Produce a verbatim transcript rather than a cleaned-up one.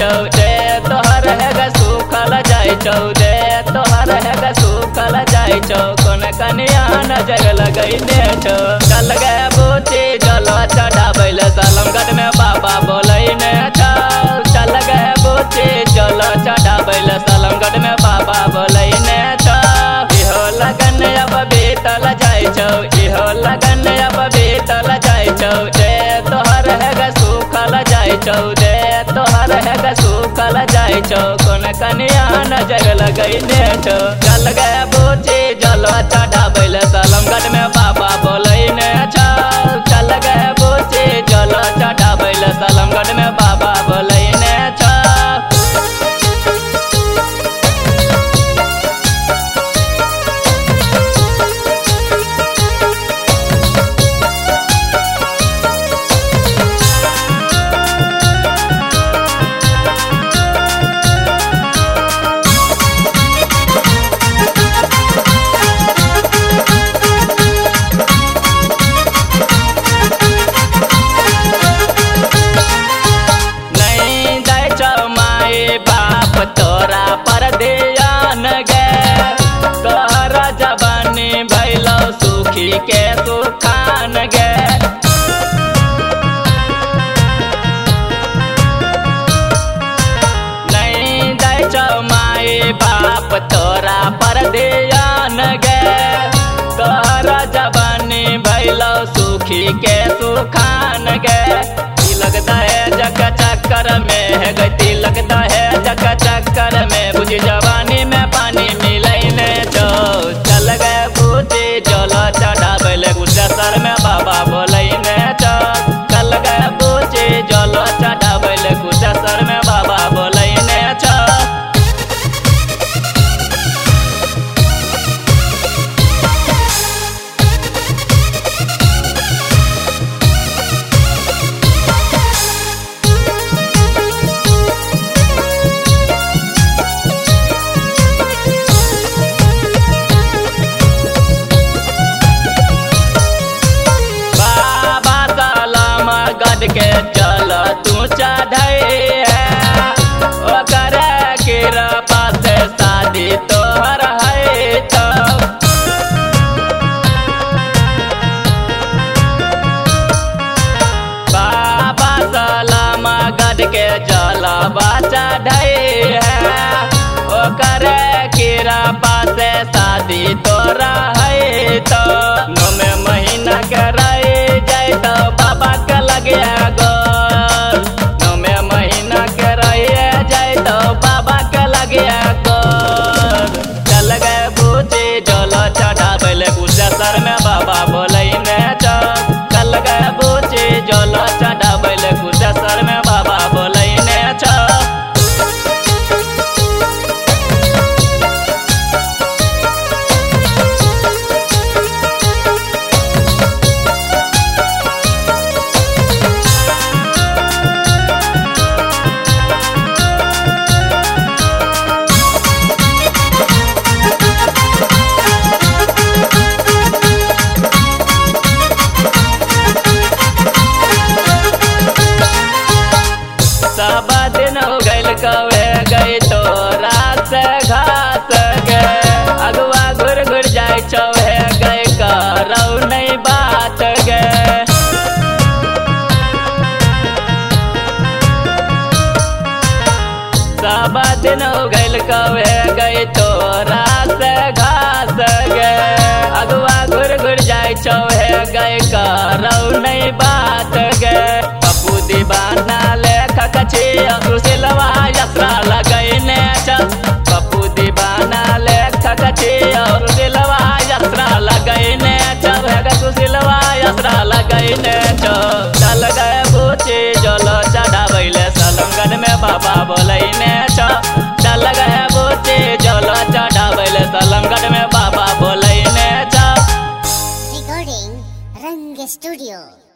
छौ दे तोहर है ग सुखल जाय छौ दे तोहर है ग सुखल जाय छौ कोन कनिया नजर लगैने छौ चल गे बूची जल चढ़ाबैल सालमगढ़ में बाबा बोलैने छौ चल गे बूची जल चढ़ाबैल सालमगढ़ में बाबा बोलैने छौ इहो लगन अब बीतल जाय छौ इहो लगन अब बीतल जाय छौ दे तोहर है ग सुखल जाय छौ दे तोहर है ग सुखल जाय छौ कोन कनिया नजर लगैने छौ चल गे बूची जल चढ़ाबैल सालमगढ़ में बाबा बोलैने छौ चल गे बूची जल चढ़ाबैल सालमगढ़ में बाबा बोलैने छौ। तोरा पर ध्यान गे तोहरा जवानी भैलो सुखी के सुखान गे नहीं दै छौ माई बाप तोरा पर ध्यान गे तोहरा जवानी भैलो सुखी के सुखान गे लगता है जग चक्कर में है गति लगता है जग चक्कर में बुझी जवानी में पानी मिलैने छौ चल गए बूची जल चढ़ाबैल कुशेश्वर में बाबा बोलैने छौ चल गए बूची जल चढ़ाबैल कुशेश्वर में बाबा बोलैने छौ। के चल तू चढ़े ओकर कृपा से शादी तोहर है तब बाबा सलामगढ़ के जल चढ़े ओकर कृपा से शादी तोरा है तो नौमे महीना के रह जाए तो बाबा के लगे गोल नौमे महीना के रह जाए तो बाबा के लगे गोल चल गए बूची जल चढ़ाबैल कुशेश्वर में बाबा बोलैने छौ चल गए बूची जल चढ़ाबैल कुशेश्वर में बाबा बोलैने छौ। सब दिन हो गैल कवे गई तोरा से घास गे अगुआ घुर घुर जाय छौ हे गई करौ नहीं बात गे सब दिन हो गैल कवे गई तोरा से घास गे अगुआ घुर घुर जाय छौ हे गई करौ नहीं बात गे पप्पू दीवाना लेखक सुशीलवा यात्रा लगैने छौ पप्पू दीवाना लेखक सुशीलवा यात्रा लगैने छौ सुशीलवा यात्रा लगैने छौ चल गए बूची जल चढ़ाबैल सालमगढ़ में बाबा बोलैने छौ चल गए बूची जल चढ़ाबैल सालमगढ़ में बाबा बोलैने छौ। Recording Rang Studio।